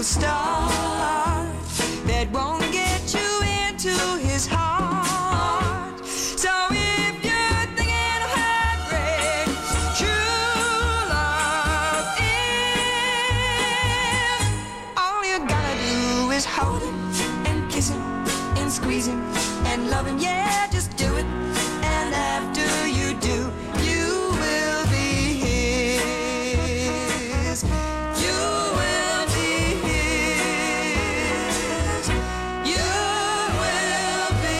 single star that won't get you into his heart. So if you're thinking of heartbreak, true love is. All you gotta do is hold him and kiss him and squeeze him and love him. Yeah, just do it. And after you do, you will be his. You will be his. You will be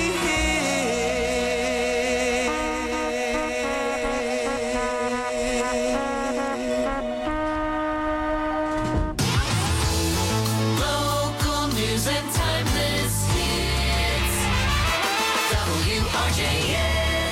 Local news and timeless hits. WRJN.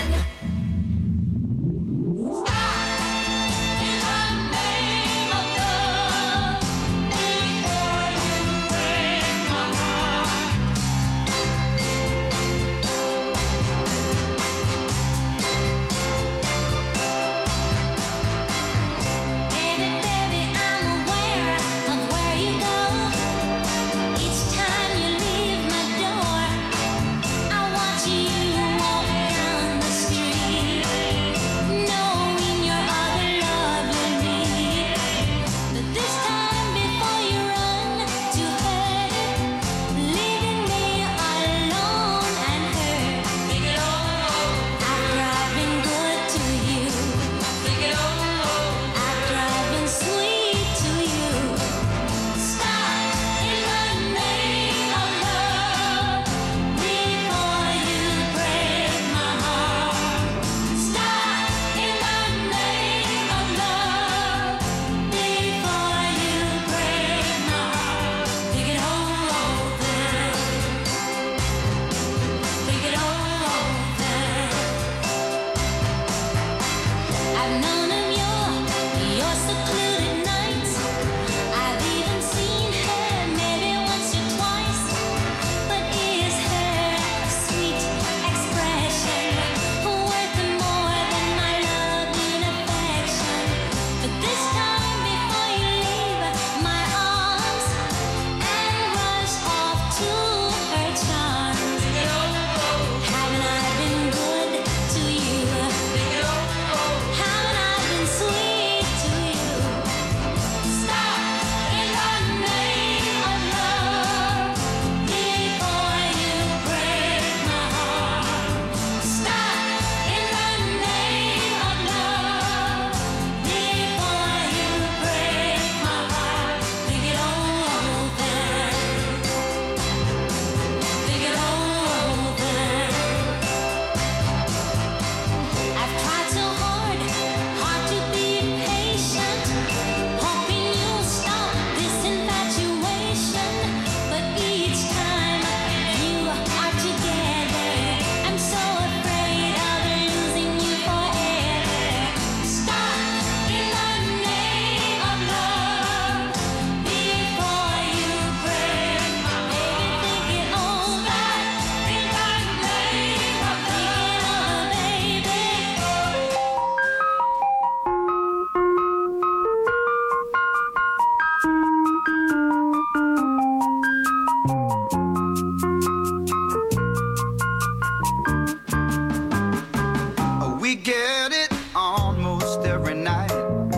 We get it almost every night.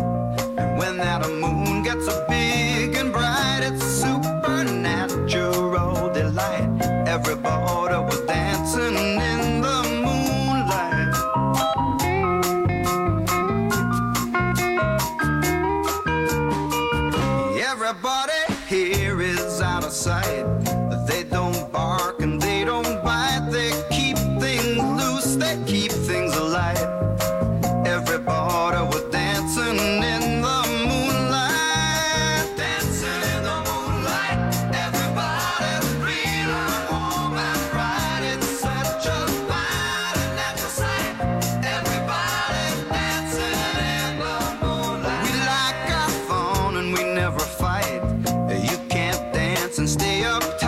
And when that moon gets so big and bright, it's a supernatural delight. Everybody was dancing in the moonlight. Everybody here is out of sight. They don't bark and they don't bite. They keep things loose, they keep things alive. Everybody was dancing in the moonlight. Dancing in the moonlight. Everybody's feeling warm and bright. It's such a fine and natural sight. Everybody's dancing in the moonlight. We like our fun and we never fight. You can't dance and stay up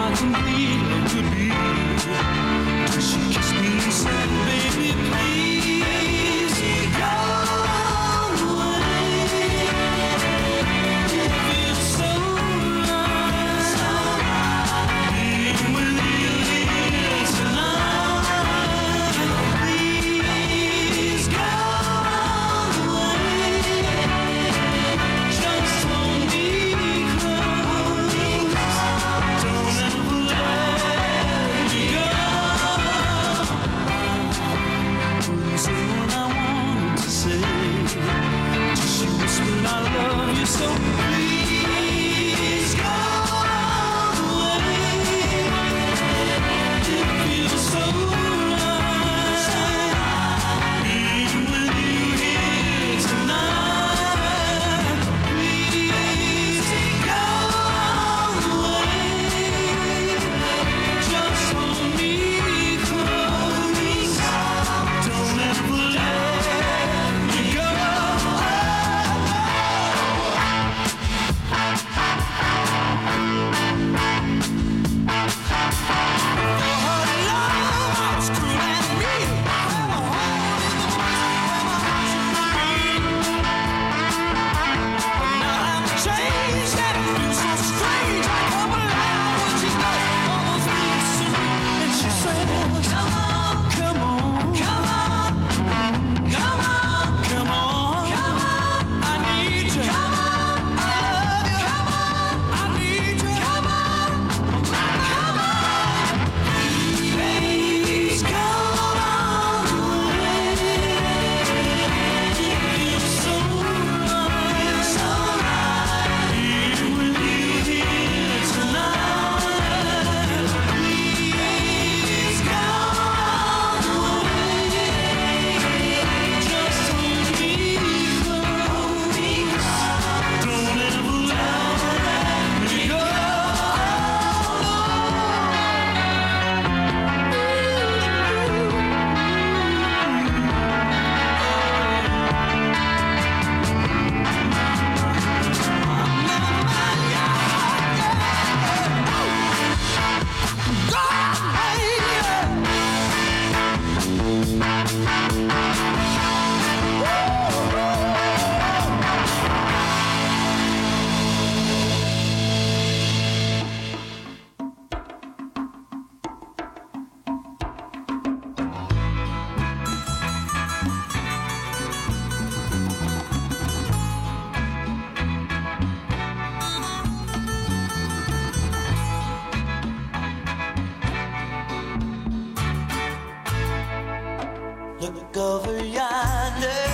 Look over yonder.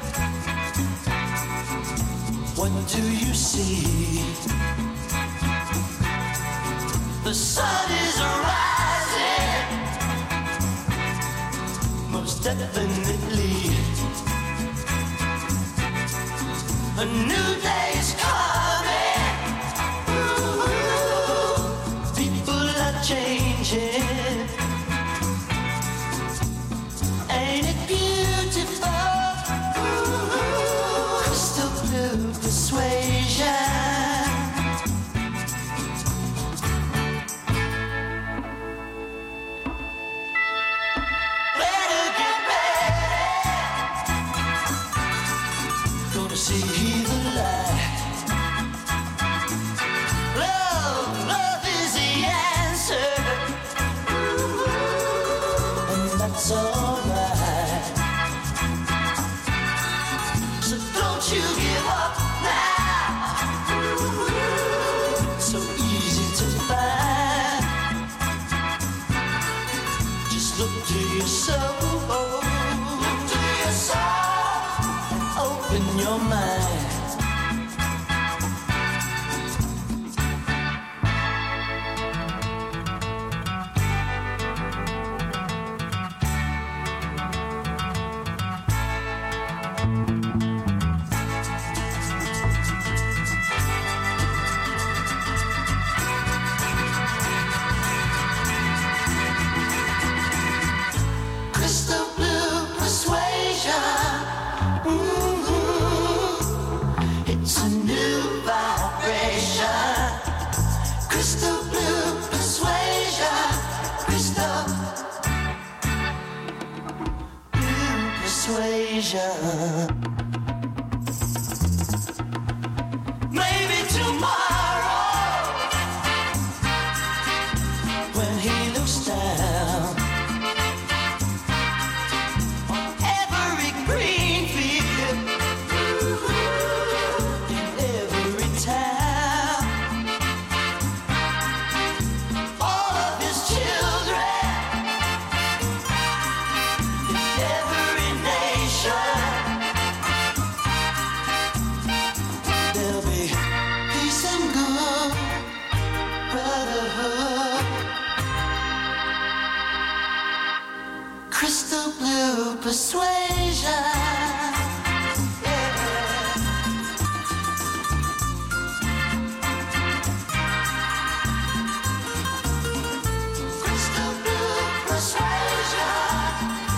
What do you see? The sun is rising, most definitely. A new day's coming. Ooh, people are changing. Ain't it beautiful? Ooh, crystal blue persuasion. Better get ready. Gonna see the light. Love is the answer. Ooh, and that's alright. So don't you give up now. Ooh, so easy to find. Just look to your soul. Look to your soul. And open your mind. Crystal blue persuasion. persuasion. Maybe tomorrow, when he looks down on every green field in every town, all of his children in every nation, there'll be peace and good brotherhood, crystal blue persuasion. Crystal blue persuasion.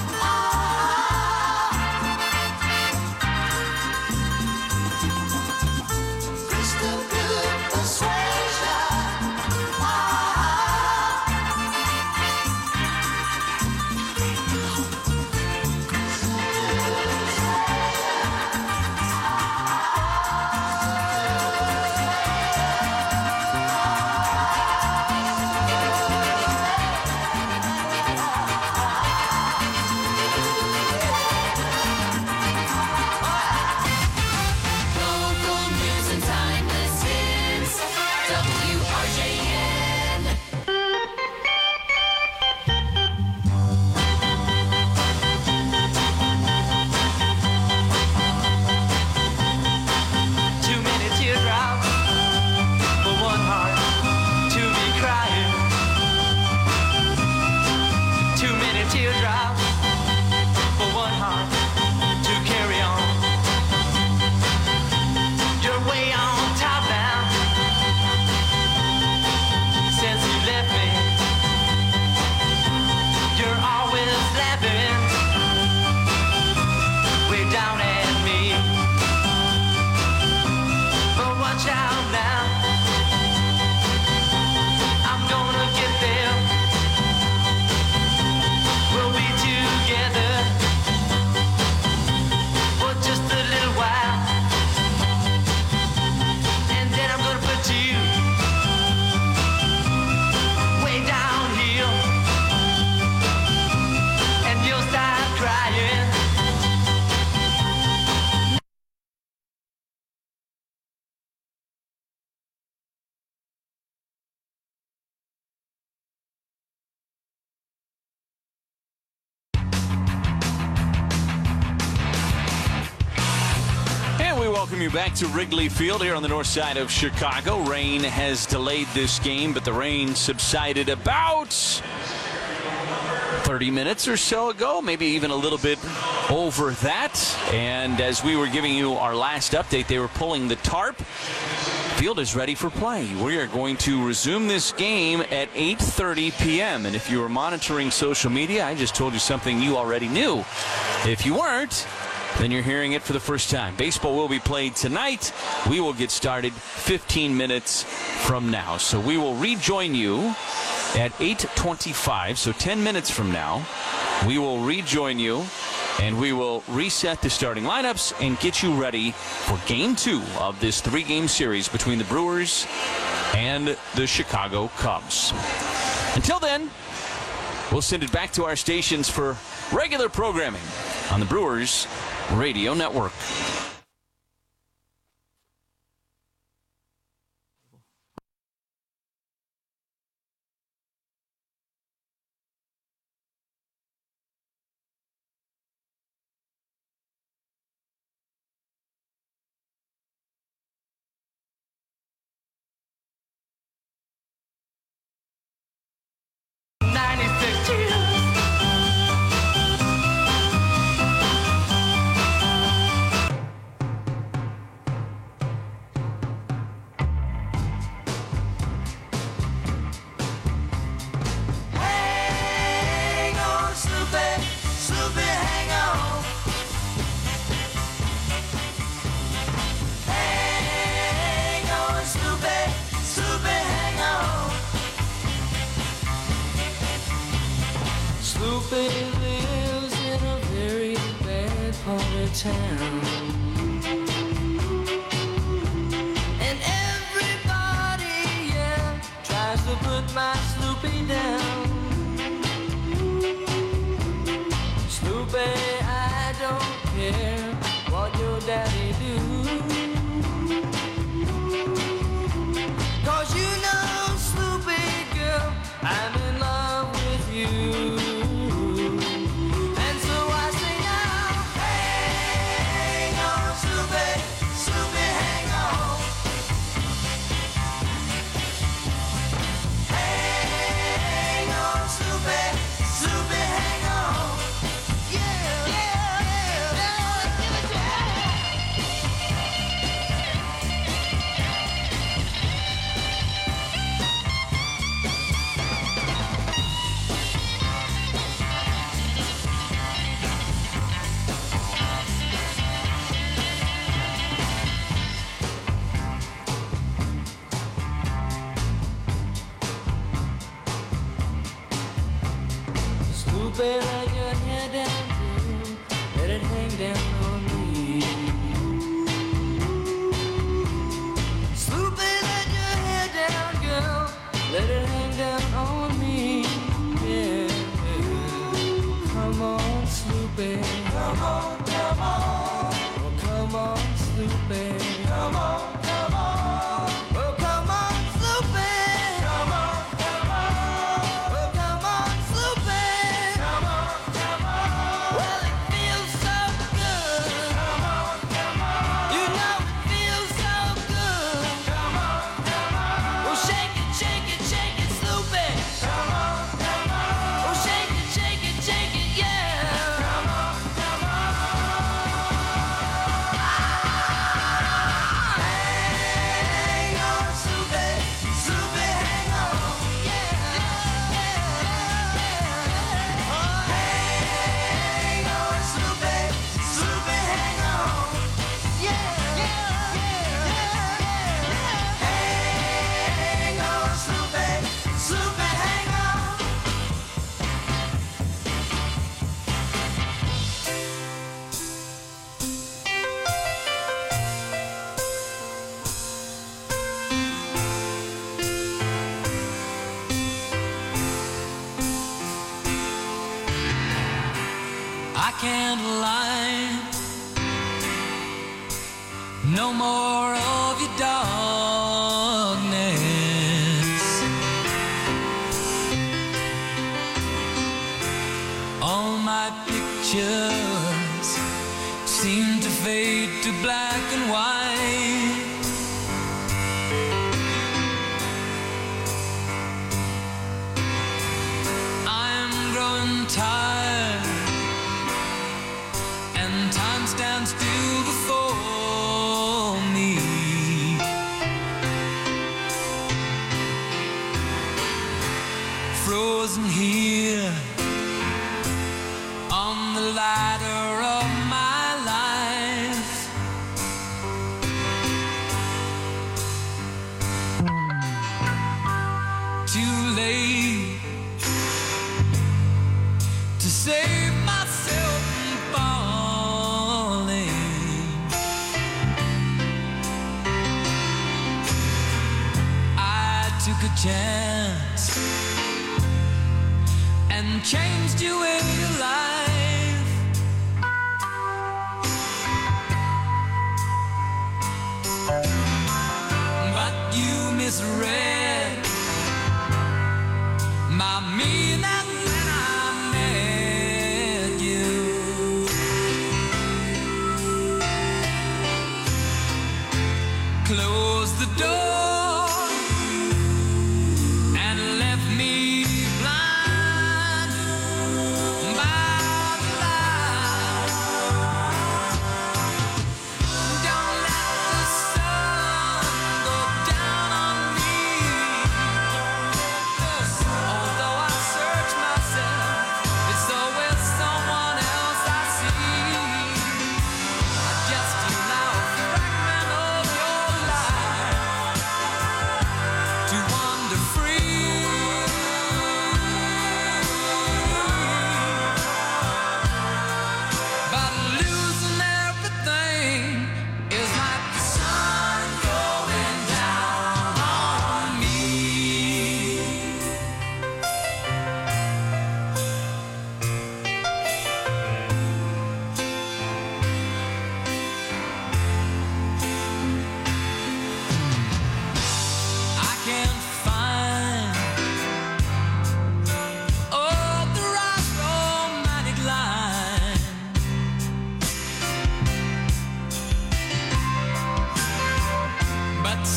Crystal blue persuasion. Local news and timeless hits. WRJN. Too many teardrops for one heart to be crying. Too many teardrops for one heart to carry on. You're way on top now since you left me. You're always laughing way down at me. But watch out now, I'm gonna get there. We'll be together for just a little while, and then I'm gonna put you way downhill, and you'll start crying. And we welcome you back to Wrigley Field here on the north side of Chicago. Rain has delayed this game, but the rain subsided about 30 minutes or so ago, maybe even a little bit over that. And as we were giving you our last update, they were pulling the tarp. Field is ready for play. We are going to resume this game at 8:30 p.m. And if you were monitoring social media, I just told you something you already knew. If you weren't, then you're hearing it for the first time. Baseball will be played tonight. We will get started 15 minutes from now. So we will rejoin you at 8:25, so 10 minutes from now. We will rejoin you, and we will reset the starting lineups and get you ready for Game 2 of this 3-game series between the Brewers and the Chicago Cubs. Until then, we'll send it back to our stations for regular programming on the Brewers Radio Network. Hang on, Snoopy, Snoopy, hang on. Hang on, Snoopy, Snoopy, hang on. Snoopy lives in a very bad corner town. And everybody, yeah, tries to put my Snoopy down. Snoopy, I don't care what your daddy do. 'Cause you know, Snoopy girl, I'm in love with you. And so I say now, hang on, Snoopy, Snoopy, hang on. Hang on, Snoopy, Snoopy, hang on. Yeah, yeah, yeah, yeah, give it to me. Snoopy, let your hair down, girl. Let it hang down on me. Snoopy, let your hair down, girl. Let it hang down on me. Yeah. Come on, Snoopy. Come on, come on. Oh, come on, Snoopy. Come on, come on. Oh, come on, Snoopy. Come on, come on. Oh, come on, Snoopy. Come on, come on. Well, it feels so good. Come on, come on. You know it feels so good. Come on, come on. Oh, shake it, Snoopy. Come on, come on. Oh, shake it, yeah. Come on, come on. Hang on, Snoopy, Snoopy, hang on. Yeah, hang on, Snoopy, Snoopy, hang on. Yeah, hang on, Snoopy, Snoopy, hang on. I can't lie. No more of your darkness. All my pictures seem to fade to black and white. I'm growing tired, and time stands still before me. Frozen here on the ladder of my life. Too late to save myself from falling. I took a chance and changed your way of life. But you misread my meaning when I met you. Close the door and left me blind by the light. Don't let the sun go down on me. Although I search myself, it's always someone else I see. I just allow a fragment of your life.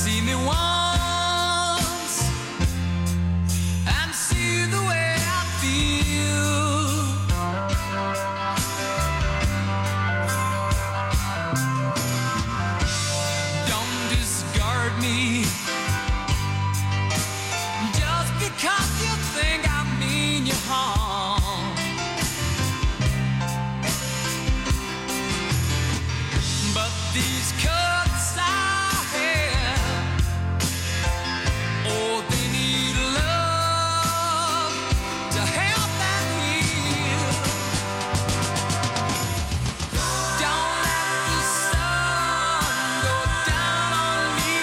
See me once and see the way I feel. Don't discard me just because you think I mean you harm. But these cuts I have, oh, they need love to help them heal. Don't let the sun go down on me.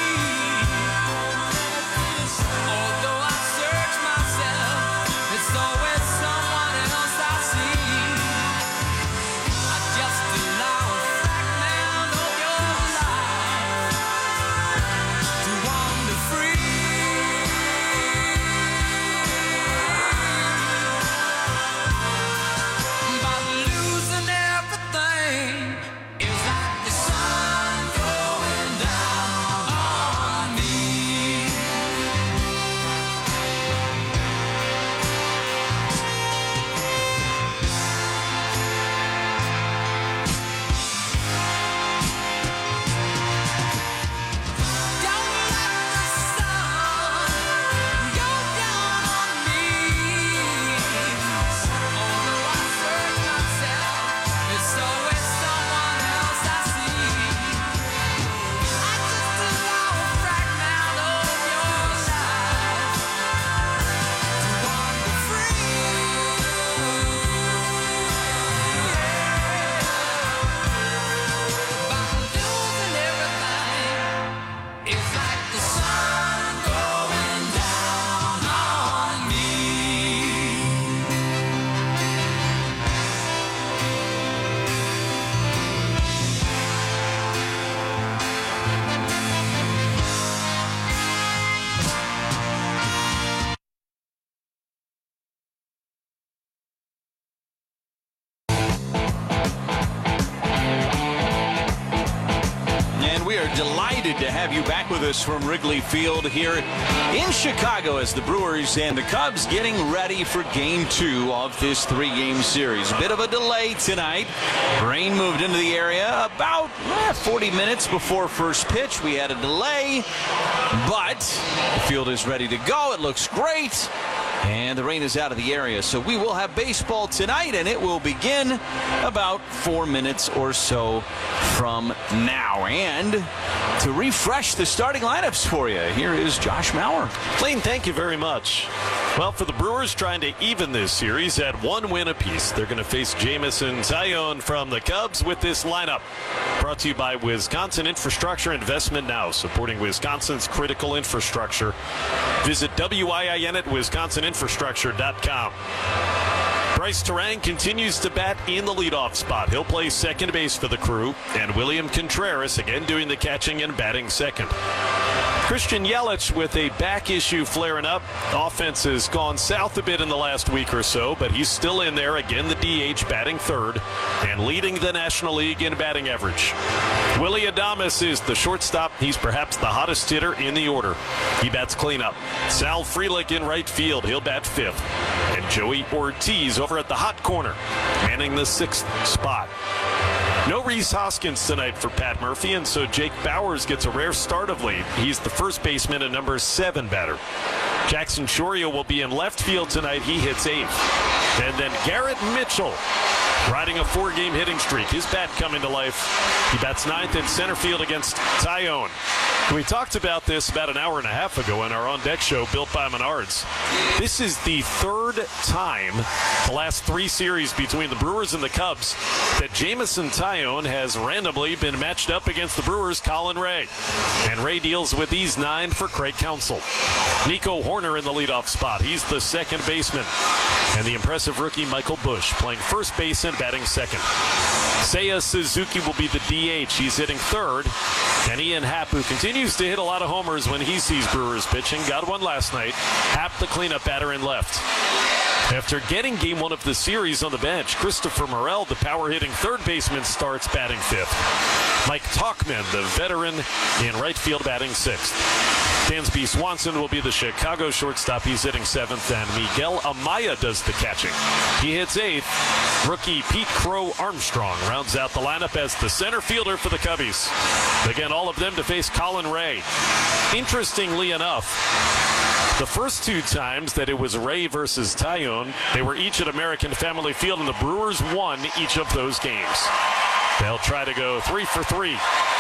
Although I search myself, it's always someone else I see. I just allow a fragment of your life to wander free. But losing everything is like the sun going down on me. Don't let the sun go down on me. Although I search myself, it's always someone else I see. I just allow a fragment of your life to wander free. By losing everything, it's like the sun going down on me. And we are delighted to have you back with us from Wrigley Field here in Chicago as the Brewers and the Cubs getting ready for Game 2 of this 3-game series. A bit of a delay tonight. Rain moved into the area about 40 minutes before first pitch. We had a delay, but the field is ready to go. It looks great. And the rain is out of the area. So we will have baseball tonight, and it will begin about 4 minutes or so from now. And to refresh the starting lineups for you, here is Josh Mauer. Lane, thank you very much. Well, for the Brewers trying to even this series at 1 win apiece, they're going to face Jameson Taillon from the Cubs with this lineup. Brought to you by Wisconsin Infrastructure Investment Now, supporting Wisconsin's critical infrastructure. Visit WIIN at wisconsininfrastructure.com. Bryce Terang continues to bat in the leadoff spot. He'll play second base for the Crew, and William Contreras again doing the catching and batting second. Christian Yelich with a back issue flaring up. Offense has gone south a bit in the last week or so, but he's still in there. Again, the DH batting third and leading the National League in batting average. Willy Adames is the shortstop. He's perhaps the hottest hitter in the order. He bats cleanup. Sal Frelick in right field. He'll bat fifth. And Joey Ortiz over at the hot corner, manning the sixth spot. No Rhys Hoskins tonight for Pat Murphy, and so Jake Bauers gets a rare start of late. He's the first baseman and number 7 batter. Jackson Chourio will be in left field tonight. He hits 8th. And then Garrett Mitchell riding a 4-game hitting streak. His bat coming to life. He bats 9th in center field against Taillon. We talked about this about an hour and a half ago in our On Deck show built by Menards. This is the third time the last 3 series between the Brewers and the Cubs that Jameson Taillon has randomly been matched up against the Brewers' Colin Ray. And Ray deals with these 9 for Craig Counsell. Nico Horner in the leadoff spot. He's the second baseman. And the impressive rookie Michael Busch playing first base and batting second. Seiya Suzuki will be the DH. He's hitting third. And Ian Happ, who continues continues to hit a lot of homers when he sees Brewers pitching. Got one last night. Happ, the cleanup batter, in left. After getting game one of the series on the bench, Christopher Morel, the power-hitting third baseman, starts batting fifth. Mike Tauchman, the veteran, in right field, batting sixth. Dansby Swanson will be the Chicago shortstop. He's hitting seventh, and Miguel Amaya does the catching. He hits eighth. Rookie Pete Crow Armstrong rounds out the lineup as the center fielder for the Cubbies. Again, all of them to face Colin Ray. Interestingly enough, the first two times that it was Ray versus Taillon, they were each at American Family Field, and the Brewers won each of those games. They'll try to go 3 for 3.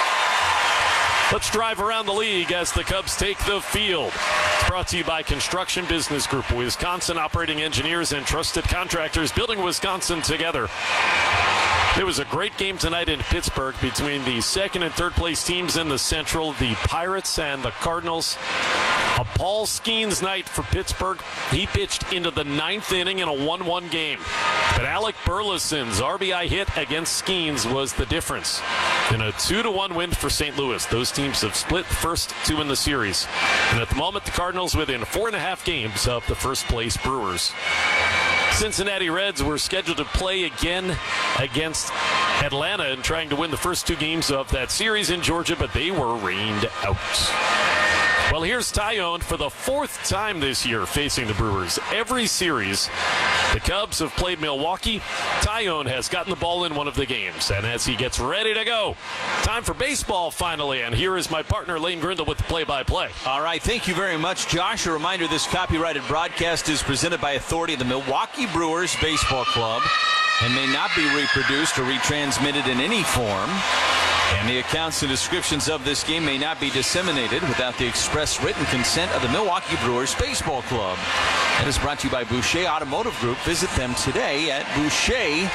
Let's drive around the league as the Cubs take the field. It's brought to you by Construction Business Group, Wisconsin operating engineers and trusted contractors, building Wisconsin together. There was a great game tonight in Pittsburgh between the second and third place teams in the Central, the Pirates and the Cardinals. A Paul Skeens night for Pittsburgh. He pitched into the ninth inning in a 1-1 game. But Alec Burleson's RBI hit against Skeens was the difference in a 2-1 win for St. Louis. Those teams have split the first two in the series. And at the moment, the Cardinals within 4.5 games of the first place Brewers. Cincinnati Reds were scheduled to play again against Atlanta and trying to win the first two games of that series in Georgia, but they were rained out. Well, here's Taillon for the fourth time this year facing the Brewers. Every series the Cubs have played Milwaukee, Taillon has gotten the ball in one of the games. And as he gets ready to go, time for baseball finally. And here is my partner, Lane Grindle, with the play-by-play. All right, thank you very much, Josh. A reminder, this copyrighted broadcast is presented by authority of the Milwaukee Brewers Baseball Club and may not be reproduced or retransmitted in any form. And the accounts and descriptions of this game may not be disseminated without the express written consent of the Milwaukee Brewers Baseball Club. That is brought to you by Boucher Automotive Group. Visit them today at boucher.com.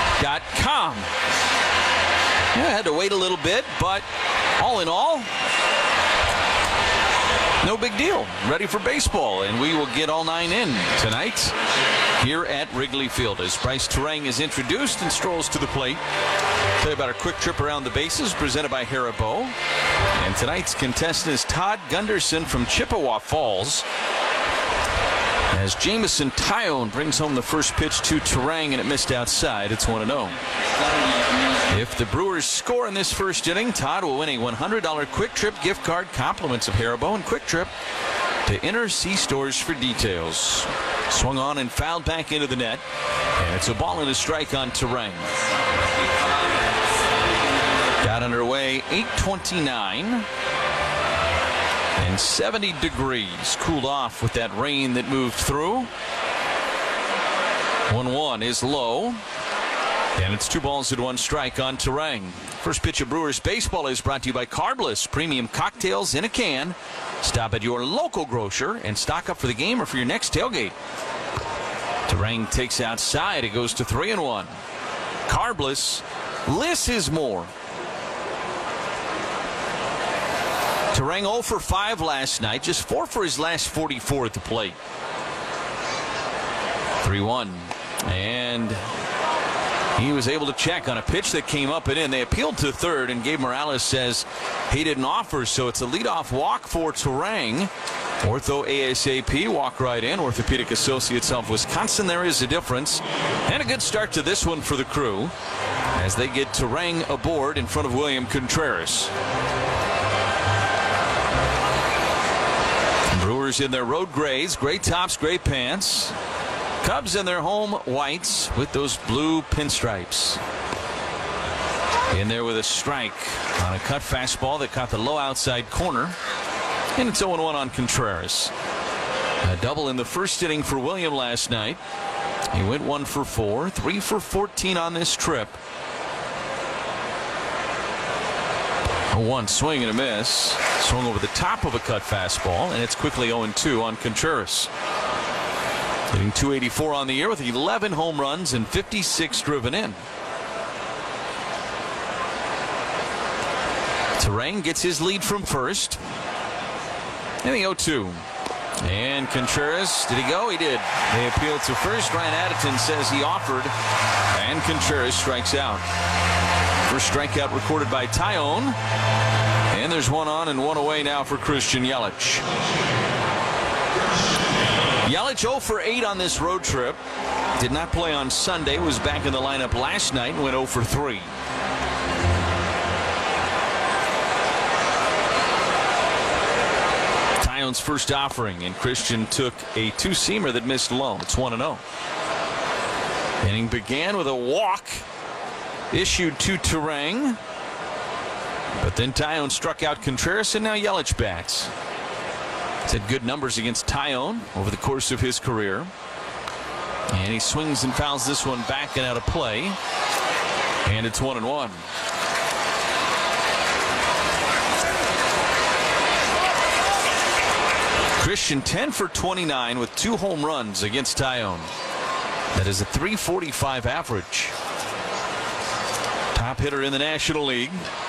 Yeah, I had to wait a little bit, but all in all, no big deal. Ready for baseball, and we will get all 9 in tonight here at Wrigley Field as Bryce Turang is introduced and strolls to the plate. Play about a quick trip around the bases presented by Haribo. And tonight's contestant is Todd Gunderson from Chippewa Falls. As Jameson Taillon brings home the first pitch to Turang and it missed outside, it's 1-0. If the Brewers score in this first inning, Todd will win a $100 Quick Trip gift card, compliments of Haribo and Quick Trip, to Inner C Stores for details. Swung on and fouled back into the net, and it's a ball and a strike on Turang. Got underway, 8:29 and 70 degrees. Cooled off with that rain that moved through. 1-1 is low. And it's 2 balls and 1 strike on Turang. First pitch of Brewers baseball is brought to you by Carbless, premium cocktails in a can. Stop at your local grocer and stock up for the game or for your next tailgate. Turang takes outside. It goes to 3-1. Carbless, less is more. Turang 0 for 5 last night, just 4 for his last 44 at the plate. 3-1. And he was able to check on a pitch that came up and in. They appealed to third, and Gabe Morales says he didn't offer, so it's a leadoff walk for Turang. Ortho ASAP, walk right in. Orthopedic Associates of Wisconsin, there is a difference. And a good start to this one for the crew as they get Turang aboard in front of William Contreras. Brewers in their road grays, gray tops, gray pants. Cubs in their home whites with those blue pinstripes. In there with a strike on a cut fastball that caught the low outside corner. And it's 0-1 on Contreras. A double in the first inning for William last night. He went 1 for 4, 3 for 14 on this trip. A 1 swing and a miss. Swung over the top of a cut fastball, and it's quickly 0-2 on Contreras. Hitting .284 on the year with 11 home runs and 56 driven in. Turang gets his lead from first. Inning 0-2. And Contreras, did he go? He did. They appealed to first. Ryan Addington says he offered, and Contreras strikes out. First strikeout recorded by Taillon. And And there's one on and one away now for Christian Yelich. Yelich 0 for 8 on this road trip. Did not play on Sunday. Was back in the lineup last night and went 0 for 3. Tyone's first offering, and Christian took a two-seamer that missed low. It's 1-0. Inning began with a walk issued to Turang, but then Tyone struck out Contreras, and now Yelich bats. He's had good numbers against Tyone over the course of his career, and he swings and fouls this one back and out of play, and it's 1-1. Christian 10 for 29 with 2 home runs against Tyone. That is a .345 average. Top hitter in the National League.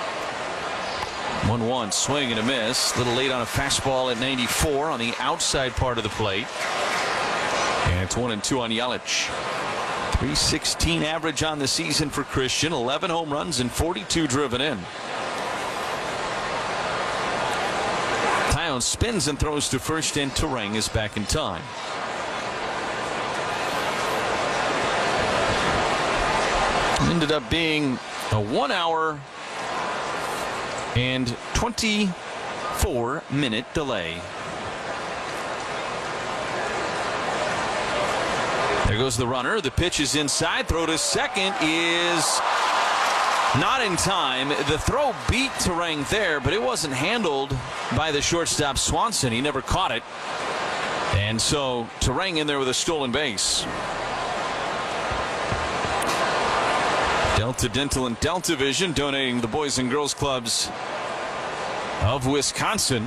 1-1 swing and a miss. A little late on a fastball at 94 on the outside part of the plate. And it's 1-2 on Yelich. .316 average on the season for Christian. 11 home runs and 42 driven in. Tyone spins and throws to first, and Turang is back in time. Ended up being a 1 hour and 24-minute delay. There goes the runner. The pitch is inside. Throw to second is not in time. The throw beat Turang there, but it wasn't handled by the shortstop Swanson. He never caught it. And so Turang in there with a stolen base. Delta Dental and Delta Vision donating the Boys and Girls Clubs of Wisconsin.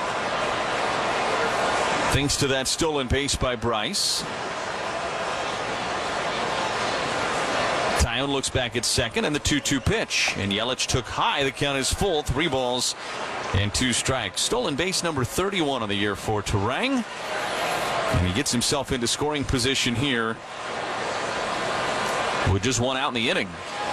Thanks to that stolen base by Bryce. Tyone looks back at second, and the 2-2 pitch. And Yelich took high. The count is full. 3 balls and 2 strikes. Stolen base number 31 on the year for Turang. And he gets himself into scoring position here with just 1 out in the inning.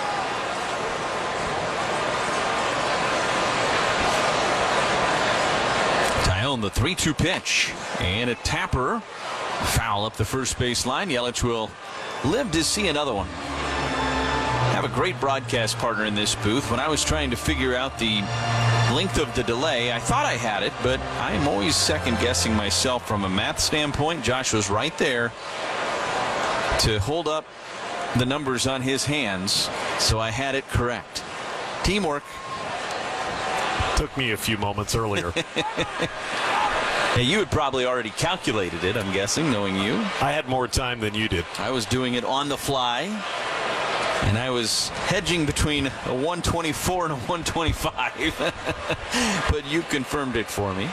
Tyone, the 3-2 pitch, and a tapper foul up the first base line. Yelich will live to see another one. Have a great broadcast partner in this booth. When I was trying to figure out the length of the delay, I thought I had it, but I'm always second guessing myself from a math standpoint. Josh was right there to hold up the numbers on his hands, so I had it correct. Teamwork. Took me a few moments earlier. Hey, you had probably already calculated it, I'm guessing, knowing you. I had more time than you did. I was doing it on the fly, and I was hedging between a 124 and a 125, but you confirmed it for me.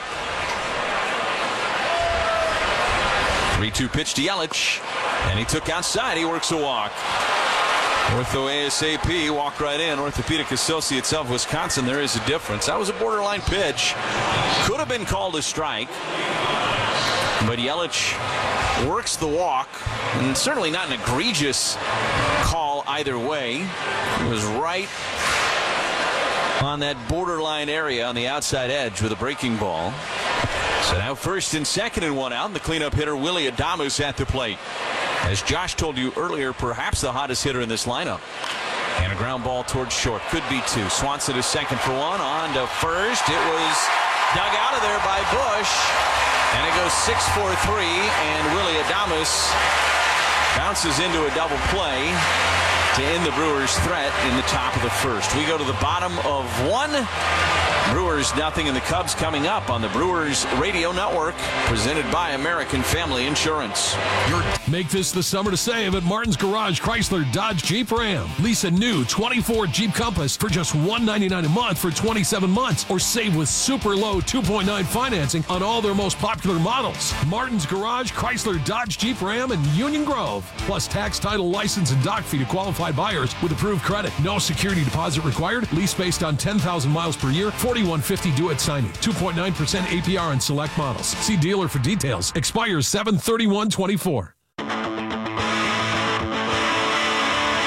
3-2 pitch to Yelich, and he took outside. He works a walk. Ortho ASAP, walk right in. Orthopedic Associates of Wisconsin. There is a difference. That was a borderline pitch. Could have been called a strike, but Yelich works the walk, and certainly not an egregious call either way. It was right on that borderline area on the outside edge with a breaking ball. So now first and second and 1 out, and the cleanup hitter Willy Adames at the plate. As Josh told you earlier, perhaps the hottest hitter in this lineup. And a ground ball towards short. Could be 2. Swanson is second for 1. On to first. It was dug out of there by Bush. And it goes 6-4-3. And Willy Adames bounces into a double play to end the Brewers' threat in the top of the first. We go to the bottom of 1. Brewers nothing, and the Cubs coming up on the Brewers Radio Network, presented by American Family Insurance. Make this the summer to save at Martin's Garage Chrysler Dodge Jeep Ram. Lease a new 24 Jeep Compass for just $199 a month for 27 months, or save with super low 2.9 financing on all their most popular models. Martin's Garage Chrysler Dodge Jeep Ram in Union Grove. Plus tax, title, license, and dock fee to qualified buyers with approved credit. No security deposit required. Lease based on 10,000 miles per year. $41.50 due at signing. 2.9% APR on select models. See dealer for details. Expires 7/31/24. Ready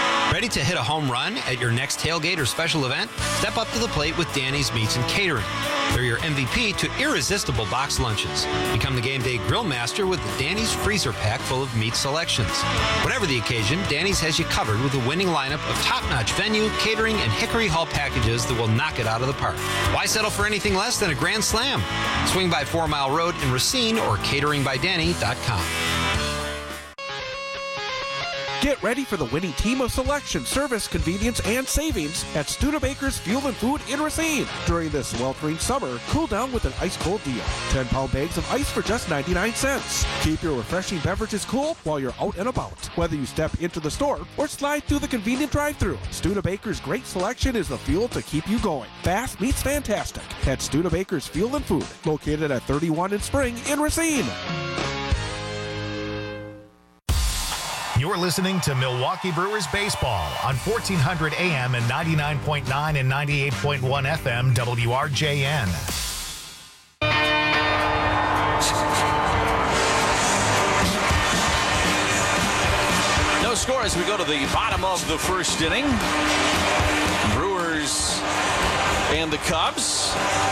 Ready to hit a home run at your next tailgate or special event? Step up to the plate with Danny's Meats and Catering. They're your MVP to irresistible box lunches. Become the game day grill master with the Danny's freezer pack full of meat selections. Whatever the occasion, Danny's has you covered with a winning lineup of top-notch venue, catering, and Hickory Hall packages that will knock it out of the park. Why settle for anything less than a grand slam? Swing by 4 Mile Road in Racine or cateringbydanny.com. Get ready for the winning team of selection, service, convenience, and savings at Studebaker's Fuel and Food in Racine. During this sweltering summer, cool down with an ice-cold deal. 10-pound bags of ice for just 99 cents. Keep your refreshing beverages cool while you're out and about. Whether you step into the store or slide through the convenient drive-thru, Studebaker's great selection is the fuel to keep you going. Fast meets fantastic at Studebaker's Fuel and Food, located at 31 in Spring in Racine. You're listening to Milwaukee Brewers Baseball on 1400 AM and 99.9 and 98.1 FM WRJN. No score as we go to the bottom of the first inning. Brewers and the Cubs.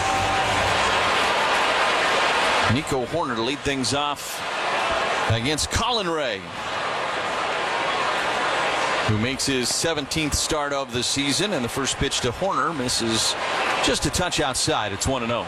Nico Hoerner to lead things off against Colin Ray, who makes his 17th start of the season, and the first pitch to Hoerner misses just a touch outside. It's 1-0.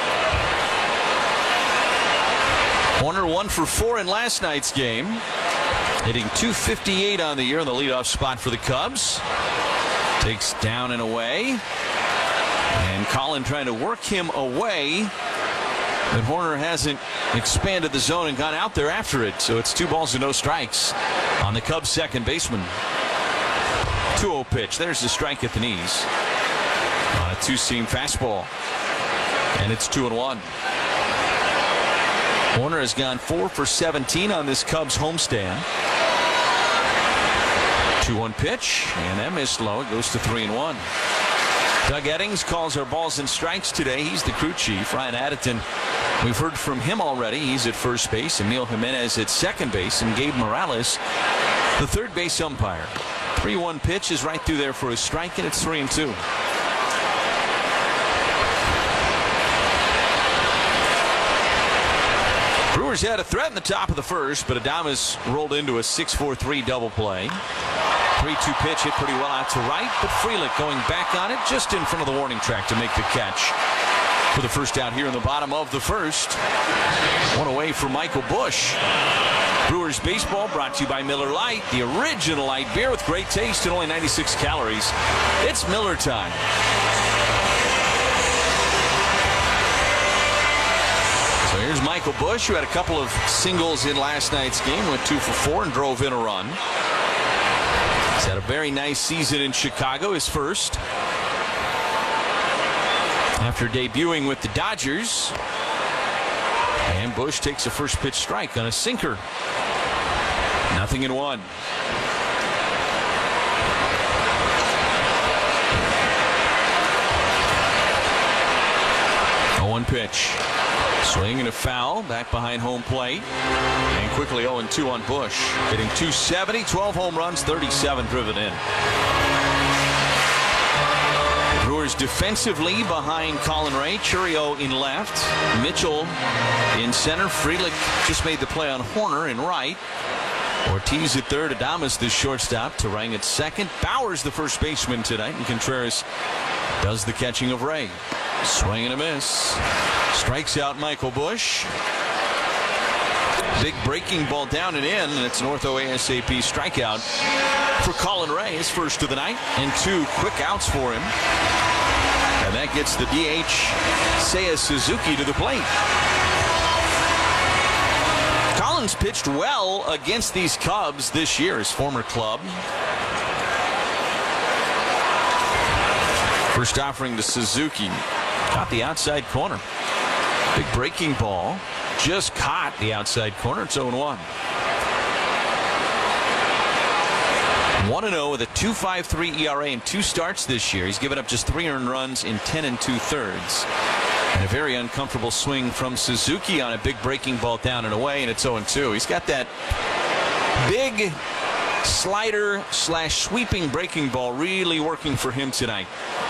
Hoerner 1 for 4 in last night's game, hitting .258 on the year in the leadoff spot for the Cubs. Takes down and away, and Colin trying to work him away, but Hoerner hasn't expanded the zone and gone out there after it, so it's 2 balls and no strikes on the Cubs second baseman. 2-0 pitch. There's the strike at the knees on a two-seam fastball, and it's 2-1. Hoerner has gone 4 for 17 on this Cubs homestand. 2-1 pitch, and that missed low. It goes to 3-1. Doug Eddings calls our balls and strikes today. He's the crew chief. Ryan Addington, we've heard from him already. He's at first base. Emil Jimenez at second base, and Gabe Morales, the third base umpire. 3-1 pitch is right through there for a strike, and it's 3-2. Brewers had a threat in the top of the first, but Adames rolled into a 6-4-3 double play. 3-2 pitch hit pretty well out to right, but Frelick going back on it just in front of the warning track to make the catch for the first out here in the bottom of the first. One away for Michael Busch. Brewers baseball brought to you by Miller Lite, the original light beer with great taste and only 96 calories. It's Miller time. So here's Michael Busch, who had a couple of singles in last night's game, went 2 for 4 and drove in a run. He's had a very nice season in Chicago, his first, after debuting with the Dodgers. And Busch takes a first pitch strike on a sinker. 0-1. A 1 pitch. Swing and a foul back behind home plate. And quickly 0-2 on Busch. Hitting .270, 12 home runs, 37 driven in. Brewers defensively behind Colin Ray. Churio in left. Mitchell in center. Frelick just made the play on Hoerner in right. Ortiz at third. Adames the shortstop. Turang at second. Bauer's the first baseman tonight. And Contreras does the catching of Ray. Swing and a miss. Strikes out Michael Busch. Big breaking ball down and in, and it's an ortho ASAP strikeout for Colin Ray, his first of the night, and 2 quick outs for him. And that gets the DH Seiya Suzuki to the plate. Collins pitched well against these Cubs this year, his former club. First offering to Suzuki. Caught the outside corner. Big breaking ball. Just caught the outside corner. It's 0-1. 1-0 with a 2.53 ERA in 2 starts this year. He's given up just 3 earned runs in 10 2/3. And a very uncomfortable swing from Suzuki on a big breaking ball down and away, and it's 0-2. He's got that big slider / sweeping breaking ball really working for him tonight.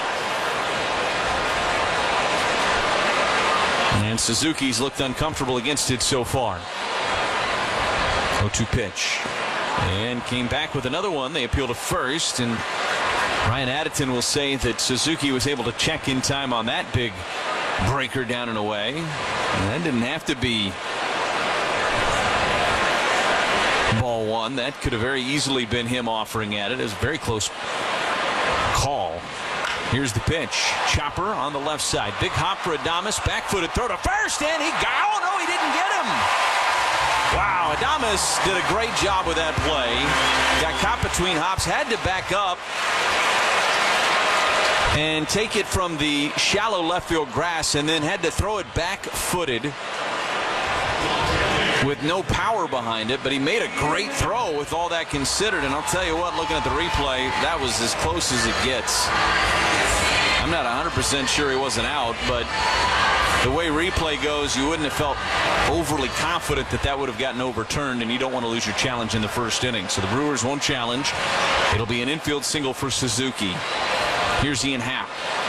And Suzuki's looked uncomfortable against it so far. 0-2 pitch. And came back with another one. They appeal to first, and Ryan Addington will say that Suzuki was able to check in time on that big breaker down and away. And that didn't have to be ball one. That could have very easily been him offering at it. It was a very close call. Here's the pitch. Chopper on the left side. Big hop for Adames. Back-footed throw to first, and he didn't get him. Wow, Adames did a great job with that play. Got caught between hops, had to back up and take it from the shallow left field grass, and then had to throw it back-footed with no power behind it, but he made a great throw with all that considered. And I'll tell you what, looking at the replay, that was as close as it gets. I'm not 100% sure he wasn't out, but the way replay goes, you wouldn't have felt overly confident that that would have gotten overturned, and you don't want to lose your challenge in the first inning. So the Brewers won't challenge. It'll be an infield single for Suzuki. Here's Ian Happ.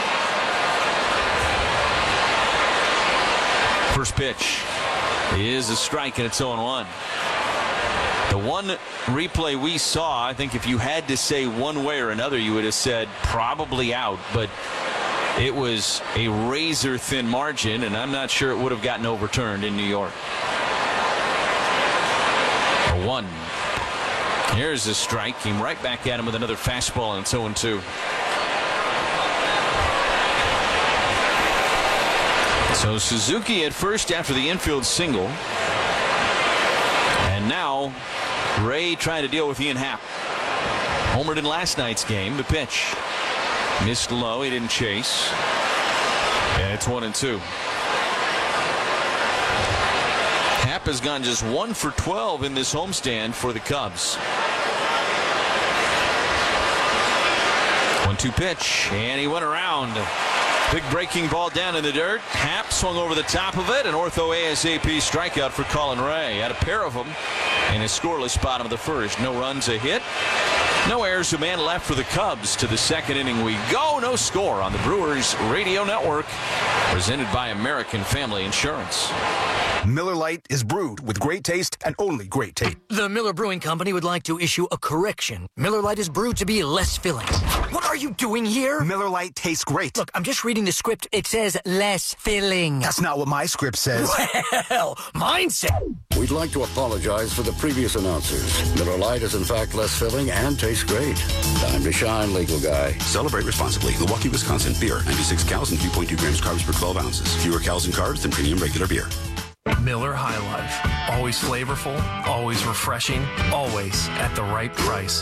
First pitch is a strike, and it's 0-1. The one replay we saw, I think if you had to say one way or another, you would have said probably out, but it was a razor-thin margin, and I'm not sure it would have gotten overturned in New York. 1. Here's a strike. Came right back at him with another fastball, and it's 0-2. So Suzuki at first after the infield single. And now Ray trying to deal with Ian Happ. Homered in last night's game. The pitch. Missed low. He didn't chase. And it's 1-2. Happ has gone just 1 for 12 in this homestand for the Cubs. 1-2 pitch. And he went around. Big breaking ball down in the dirt. Happ swung over the top of it. An ortho ASAP strikeout for Colin Ray. Had a pair of them in a scoreless bottom of the first. No runs, a hit. No errors, a man left for the Cubs. To the second inning we go. No score on the Brewers Radio Network. Presented by American Family Insurance. Miller Lite is brewed with great taste and only great taste. The Miller Brewing Company would like to issue a correction. Miller Lite is brewed to be less filling. What are you doing here? Miller Lite tastes great. Look, I'm just reading the script. It says less filling. That's not what my script says. Well, mine says... We'd like to apologize for the previous announcers. Miller Lite is in fact less filling and tastes great. Time to shine, legal guy. Celebrate responsibly. Milwaukee, Wisconsin. Beer. 96 calories and 3.2 grams carbs per 12 ounces. Fewer calories and carbs than premium regular beer. Miller High Life. Always flavorful, always refreshing, always at the right price.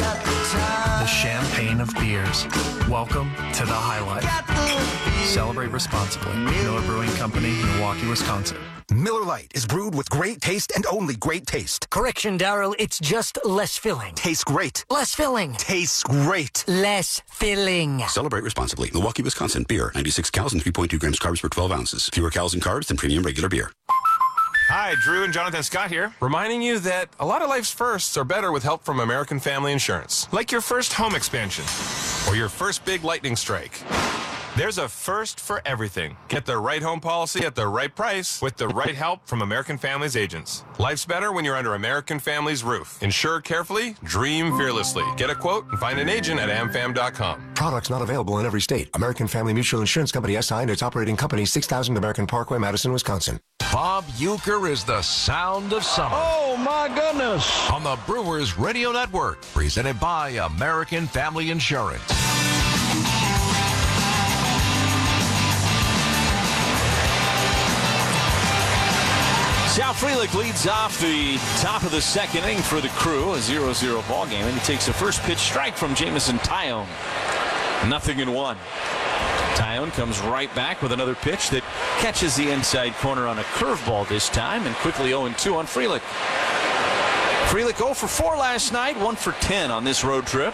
The champagne of beers. Welcome to the High Life. Celebrate responsibly. Miller Brewing Company, Milwaukee, Wisconsin. Miller Lite is brewed with great taste and only great taste. Correction, Darryl. It's just less filling. Tastes great. Less filling. Tastes great. Less filling. Celebrate responsibly. Milwaukee, Wisconsin. Beer. 96 calories and 3.2 grams carbs per 12 ounces. Fewer calories and carbs than premium regular beer. Hi, Drew and Jonathan Scott here, reminding you that a lot of life's firsts are better with help from American Family Insurance. Like your first home expansion or your first big lightning strike. There's a first for everything. Get the right home policy at the right price with the right help from American Family's agents. Life's better when you're under American Family's roof. Insure carefully, dream fearlessly. Get a quote and find an agent at amfam.com. Products not available in every state. American Family Mutual Insurance Company SI and its operating company 6000 American Parkway, Madison, Wisconsin. Bob Uecker is the sound of summer. Oh, my goodness. On the Brewers Radio Network, presented by American Family Insurance. Sal Frelick leads off the top of the second inning for the Crew, a 0-0 ball game, and he takes a first pitch strike from Jameson Taillon. 0-1. Taillon comes right back with another pitch that catches the inside corner on a curveball this time, and quickly 0-2 on Frelick. Frelick 0 for 4 last night, 1 for 10 on this road trip.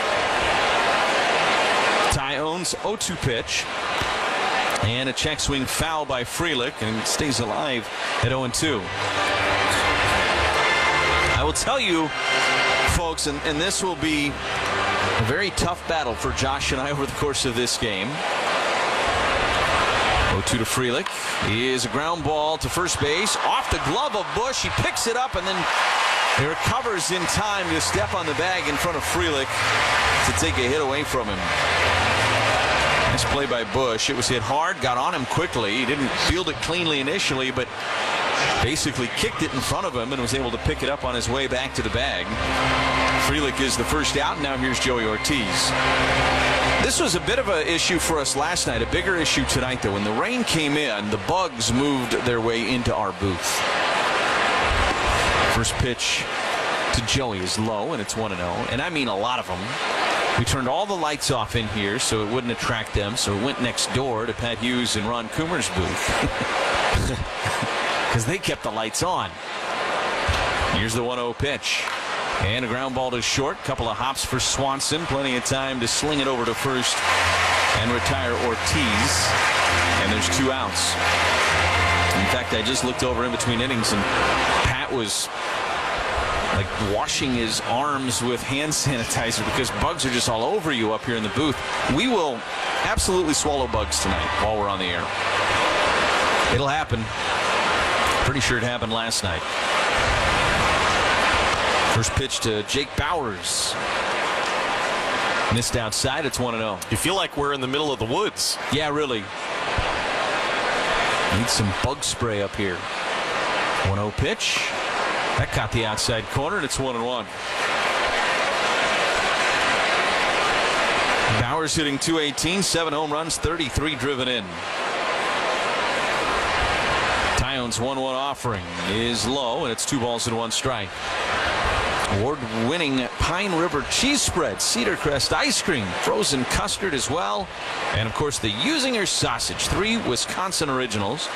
Taillon's 0-2 pitch. And a check swing foul by Frelick, and stays alive at 0-2. I will tell you, folks, and this will be a very tough battle for Josh and I over the course of this game. 0-2 to Frelick is a ground ball to first base. Off the glove of Bush. He picks it up and then he recovers in time to step on the bag in front of Frelick to take a hit away from him. Nice play by Bush. It was hit hard, got on him quickly. He didn't field it cleanly initially, but basically kicked it in front of him and was able to pick it up on his way back to the bag. Frelick is the first out, and now here's Joey Ortiz. This was a bit of an issue for us last night, a bigger issue tonight, though. When the rain came in, the bugs moved their way into our booth. First pitch to Joey is low, and it's 1-0. And I mean a lot of them. We turned all the lights off in here so it wouldn't attract them, so it went next door to Pat Hughes and Ron Coomer's booth. Because they kept the lights on. Here's the 1-0 pitch. And a ground ball to short. Couple of hops for Swanson. Plenty of time to sling it over to first and retire Ortiz. And there's 2 outs. In fact, I just looked over in between innings, and Pat was like washing his arms with hand sanitizer because bugs are just all over you up here in the booth. We will absolutely swallow bugs tonight while we're on the air. It'll happen. Pretty sure it happened last night. First pitch to Jake Bowers. Missed outside. It's 1-0. You feel like we're in the middle of the woods. Yeah, really. Need some bug spray up here. 1-0 pitch. That caught the outside corner, and it's 1-1. Bowers hitting .218, 7 home runs, 33 driven in. Tyone's 1-1 offering is low, and it's 2 balls and 1 strike. Award-winning Pine River cheese spread, Cedar Crest ice cream, frozen custard as well, and of course the Usinger sausage, 3 Wisconsin originals.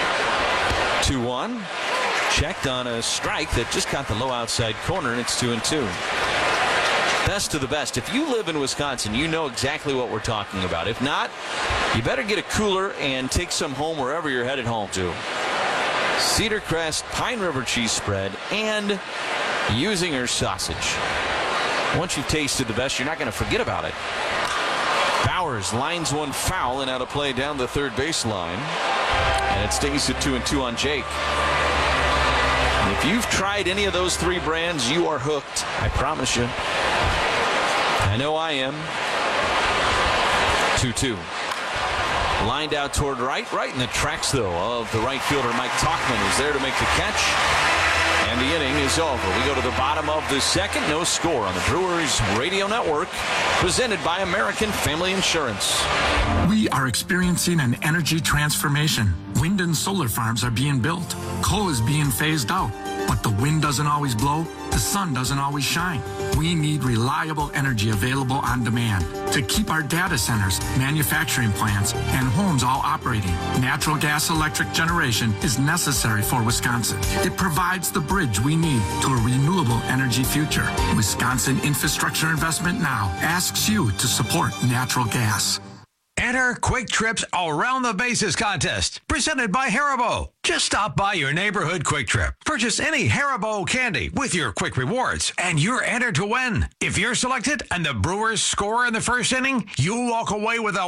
2-1. Checked on a strike that just got the low outside corner, and it's 2-2. Best of the best. If you live in Wisconsin, you know exactly what we're talking about. If not, you better get a cooler and take some home wherever you're headed home to. Cedar Crest, Pine River cheese spread, and Usinger sausage. Once you've tasted the best, you're not going to forget about it. Bowers lines one foul and out of play down the third baseline. And it stays at 2-2 on Jake. And if you've tried any of those 3 brands, you are hooked. I promise you. I know I am. 2-2. Lined out toward right in the tracks, though, of the right fielder, Mike Tauchman, who's there to make the catch. And the inning is over. We go to the bottom of the second. No score on the Brewers Radio Network. Presented by American Family Insurance. We are experiencing an energy transformation. Wind and solar farms are being built. Coal is being phased out. But the wind doesn't always blow. The sun doesn't always shine. We need reliable energy available on demand to keep our data centers, manufacturing plants, and homes all operating. Natural gas electric generation is necessary for Wisconsin. It provides the bridge we need to a renewable energy future. Wisconsin Infrastructure Investment Now asks you to support natural gas. Enter Quick Trip's Around the Bases contest, presented by Haribo. Just stop by your neighborhood Quick Trip. Purchase any Haribo candy with your Quick Rewards, and you're entered to win. If you're selected and the Brewers score in the first inning, you'll walk away with a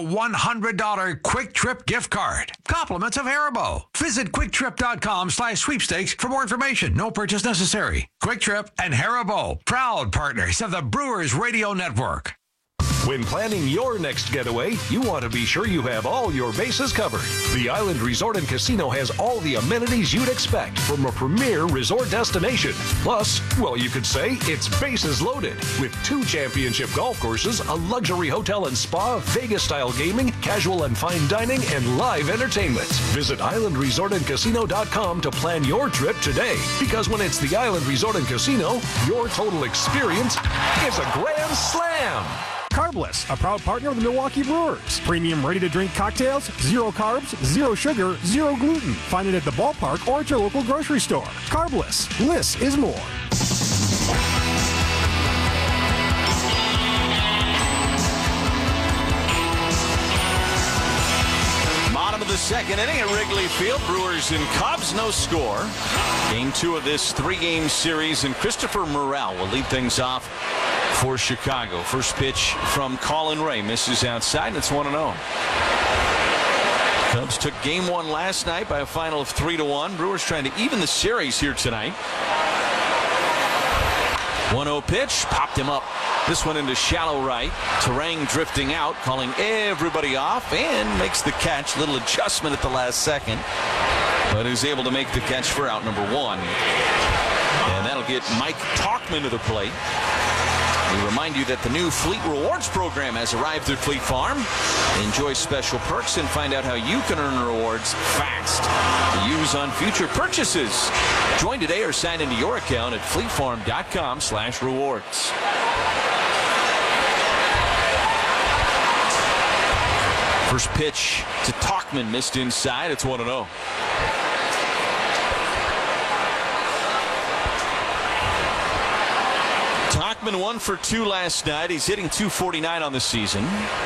$100 Quick Trip gift card. Compliments of Haribo. Visit QuickTrip.com/sweepstakes for more information. No purchase necessary. Quick Trip and Haribo, proud partners of the Brewers Radio Network. When planning your next getaway, you want to be sure you have all your bases covered. The Island Resort and Casino has all the amenities you'd expect from a premier resort destination. Plus, well, you could say it's bases loaded with 2 championship golf courses, a luxury hotel and spa, Vegas-style gaming, casual and fine dining, and live entertainment. Visit islandresortandcasino.com to plan your trip today. Because when it's the Island Resort and Casino, your total experience is a grand slam. Carbless, a proud partner of the Milwaukee Brewers. Premium ready-to-drink cocktails, 0 carbs, 0 sugar, 0 gluten. Find it at the ballpark or at your local grocery store. Carbless, less is more. Bottom of the second inning at Wrigley Field. Brewers and Cubs, no score. Game 2 of this 3-game series, and Christopher Morel will lead things off for Chicago. First pitch from Colin Ray, misses outside, and it's 1-0. Cubs took game 1 last night by a final of 3-1. Brewers trying to even the series here tonight. 1-0 pitch, popped him up. This one into shallow right. Turang drifting out, calling everybody off, and makes the catch. Little adjustment at the last second, but is able to make the catch for out number 1. And that'll get Mike Tauchman to the plate. We remind you that the new Fleet Rewards program has arrived at Fleet Farm. Enjoy special perks and find out how you can earn rewards fast to use on future purchases. Join today or sign into your account at fleetfarm.com/rewards. First pitch to Tauchman, missed inside. It's 1-0. Tauchman 1 for 2 last night. He's hitting .249 on the season.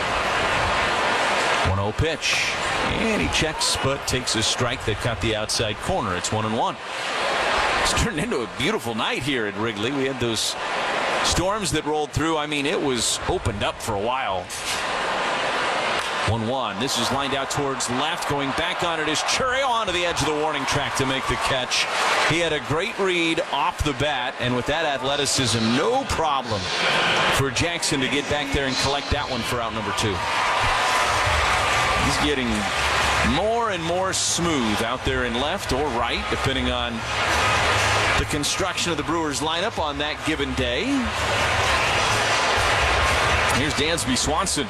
1-0 pitch. And he checks, but takes a strike that caught the outside corner. It's 1-1. It's turned into a beautiful night here at Wrigley. We had those storms that rolled through. I mean, it was opened up for a while. 1-1. This is lined out towards left. Going back on it is Chourio onto the edge of the warning track to make the catch. He had a great read off the bat, and with that athleticism, no problem for Jackson to get back there and collect that one for out number 2. He's getting more and more smooth out there in left or right, depending on the construction of the Brewers lineup on that given day. Here's Dansby Swanson.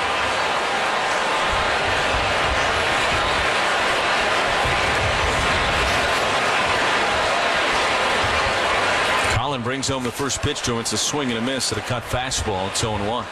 Brings home the first pitch to him. It's a swing and a miss at a cut fastball. It's 0-1.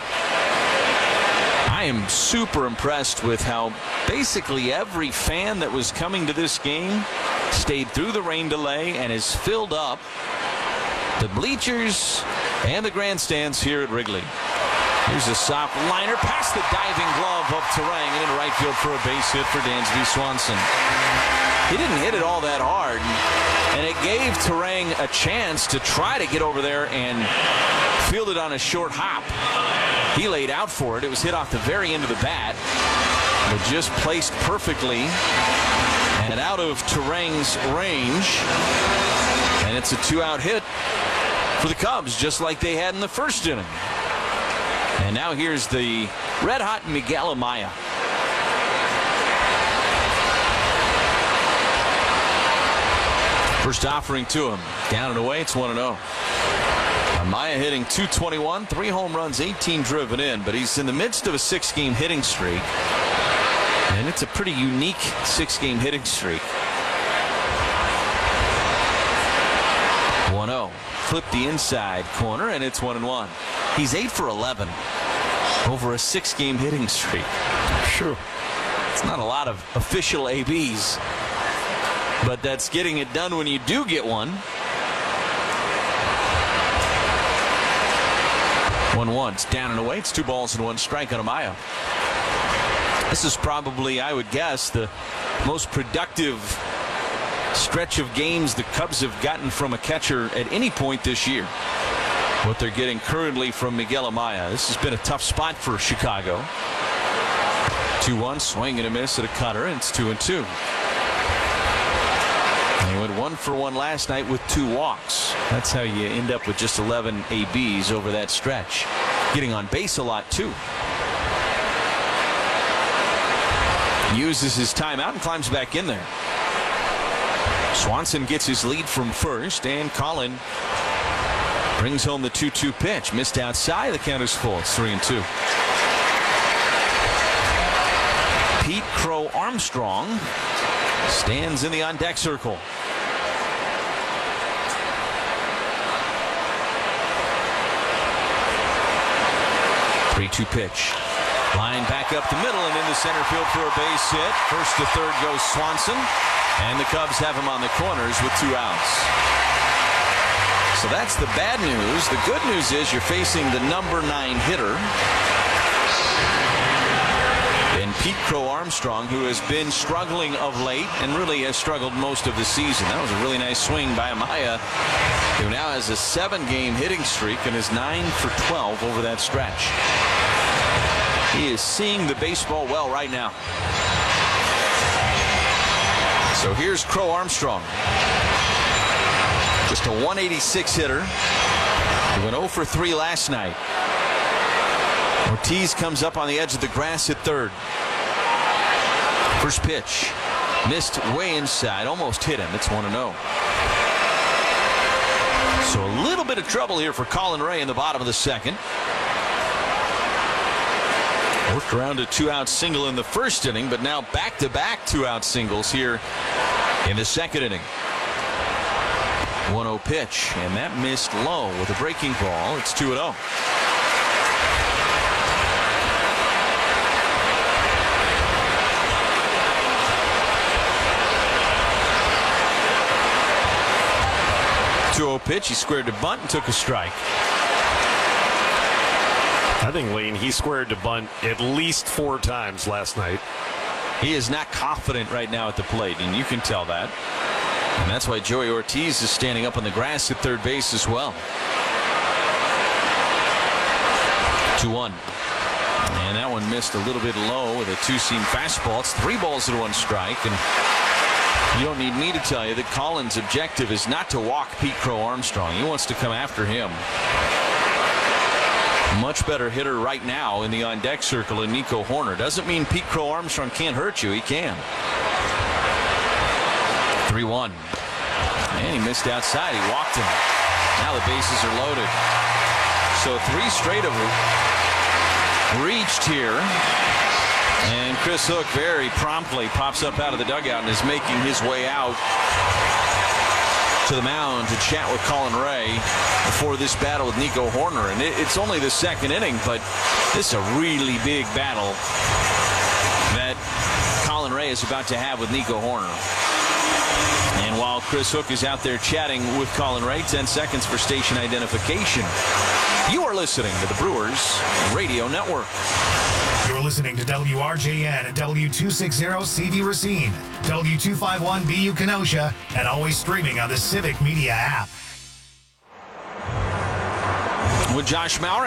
I am super impressed with how basically every fan that was coming to this game stayed through the rain delay and has filled up the bleachers and the grandstands here at Wrigley. Here's a soft liner past the diving glove of Turang and into right field for a base hit for Dansby Swanson. He didn't hit it all that hard, and it gave Turang a chance to try to get over there and field it on a short hop. He laid out for it. It was hit off the very end of the bat, but just placed perfectly and out of Turang's range. And it's a 2-out hit for the Cubs, just like they had in the first inning. And now here's the red-hot Miguel Amaya. First offering to him. Down and away, it's 1-0. Amaya hitting .221, 3 home runs, 18 driven in, but he's in the midst of a 6-game hitting streak. And it's a pretty unique 6-game hitting streak. 1-0. Flip the inside corner, and it's 1-1. He's 8 for 11 over a 6-game hitting streak. Sure. It's not a lot of official ABs, but that's getting it done when you do get one. 1-1. It's down and away. It's 2 balls and 1 strike on Amaya. This is probably, I would guess, the most productive stretch of games the Cubs have gotten from a catcher at any point this year. What they're getting currently from Miguel Amaya. This has been a tough spot for Chicago. 2-1, swing and a miss at a cutter, and it's 2-2. He went 1 for 1 last night with 2 walks. That's how you end up with just 11 ABs over that stretch. Getting on base a lot, too. Uses his timeout and climbs back in there. Swanson gets his lead from first, and Colin brings home the 2-2 pitch. Missed outside. The count is full. It's 3-2. Pete Crow Armstrong stands in the on-deck circle. Three-two pitch. Line back up the middle and into center field for a base hit. First to third goes Swanson, and the Cubs have him on the corners with 2 outs. So that's the bad news. The good news is you're facing the number 9 hitter in Pete Crow Armstrong, who has been struggling of late and really has struggled most of the season. That was a really nice swing by Amaya, who now has a 7-game hitting streak and is 9 for 12 over that stretch. He is seeing the baseball well right now. So here's Crow Armstrong. Just a 186 hitter. He went 0 for 3 last night. Ortiz comes up on the edge of the grass at third. First pitch. Missed way inside. Almost hit him. It's 1-0. So a little bit of trouble here for Colin Ray in the bottom of the second. Worked around a 2-out single in the first inning, but now back-to-back 2-out singles here in the second inning. 1-0 pitch, and that missed low with a breaking ball. It's 2-0. Pitch. He squared to bunt and took a strike. I think, Lane, he squared to bunt at least 4 times last night. He is not confident right now at the plate, and you can tell that. And that's why Joey Ortiz is standing up on the grass at third base as well. 2-1. And that one missed a little bit low with a 2-seam fastball. It's 3 balls and 1 strike. And you don't need me to tell you that Colin's objective is not to walk Pete Crow Armstrong. He wants to come after him. Much better hitter right now in the on-deck circle in Nico Horner. Doesn't mean Pete Crow Armstrong can't hurt you. He can. 3-1. And he missed outside. He walked him. Now the bases are loaded. So 3 straight have reached here. And Chris Hook very promptly pops up out of the dugout and is making his way out to the mound to chat with Colin Ray before this battle with Nico Horner. And it's only the second inning, but this is a really big battle that Colin Ray is about to have with Nico Horner. And while Chris Hook is out there chatting with Colin Ray, 10 seconds for station identification. You are listening to the Brewers Radio Network. You're listening to WRJN at W260 CV Racine, W251 BU Kenosha, and always streaming on the Civic Media app. With Josh Maurer.